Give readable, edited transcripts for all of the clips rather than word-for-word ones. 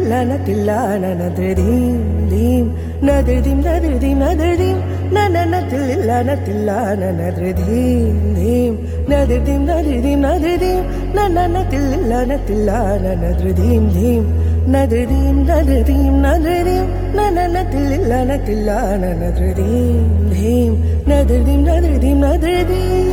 tillana tillana nadredim dim nadredim nadredim nadredim nanana tillana tillana nadredim dim nadredim nadredim nadredim nanana tillana tillana nadredim dim nadredim nadredim nadredim nanana tillana tillana nadredim dim nadredim nadredim nadredim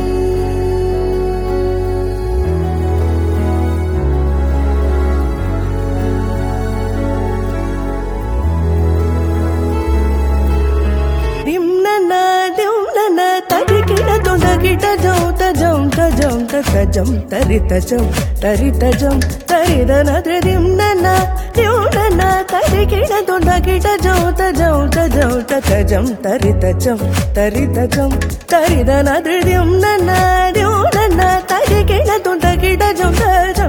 tajam taritajam taritajam taridanadredim nana nana tarikina dondagita tajam tajam taritajam taritajam taridanadredim nana nana tarikina dondagita tajam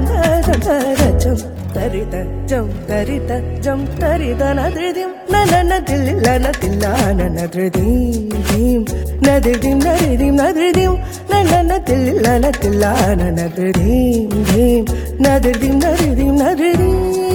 taritajam taritajam taridanadredim nana tillana tillana nadredim dim nadredim nadredim nadredim nanana tillana tillana nadredim dim nadredim nadredim nadredim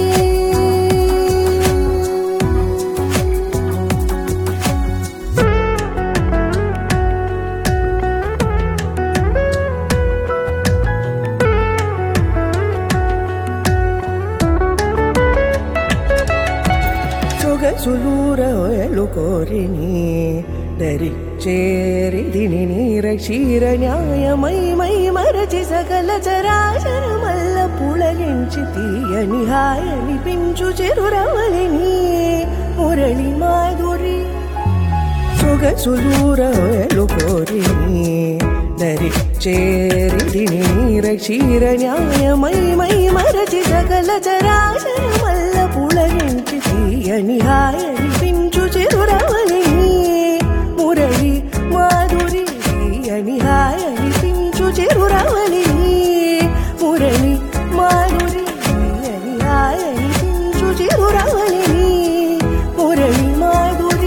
Sulura oelu korini dari చేరిదిని నీరక్షీర న్యాయమై మై మరచి సకల చరాచరమల్ల పుళగించి తీయని హాయని పించు చెరురవలిని మురళి మాధురి సొగసులూరలు కోరిని దరి చేరిదిని నీరక్షీర న్యాయమై మై మరచి సకల చరాచరమల్ల పుళగించి తీయని హాయని పించు చెరురవలిని మురళి మాధురి అని హాయని పించు చెరురవలిని మురళి మాధురి అని హాయని పించు చెరురవలిని మురళి మాధురి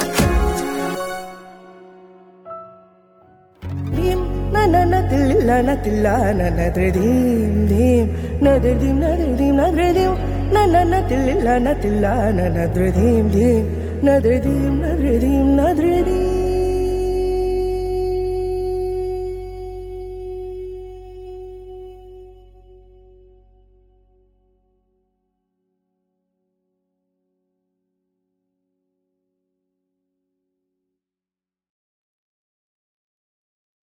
నన తిల్లన తిల్లన నద్రదీం దీం నద్రదీం నద్రదీం నద్రదీం నన తిల్లన తిల్లన నద్రదీం దీం నద్రదీం నద్రదీం నద్రదీం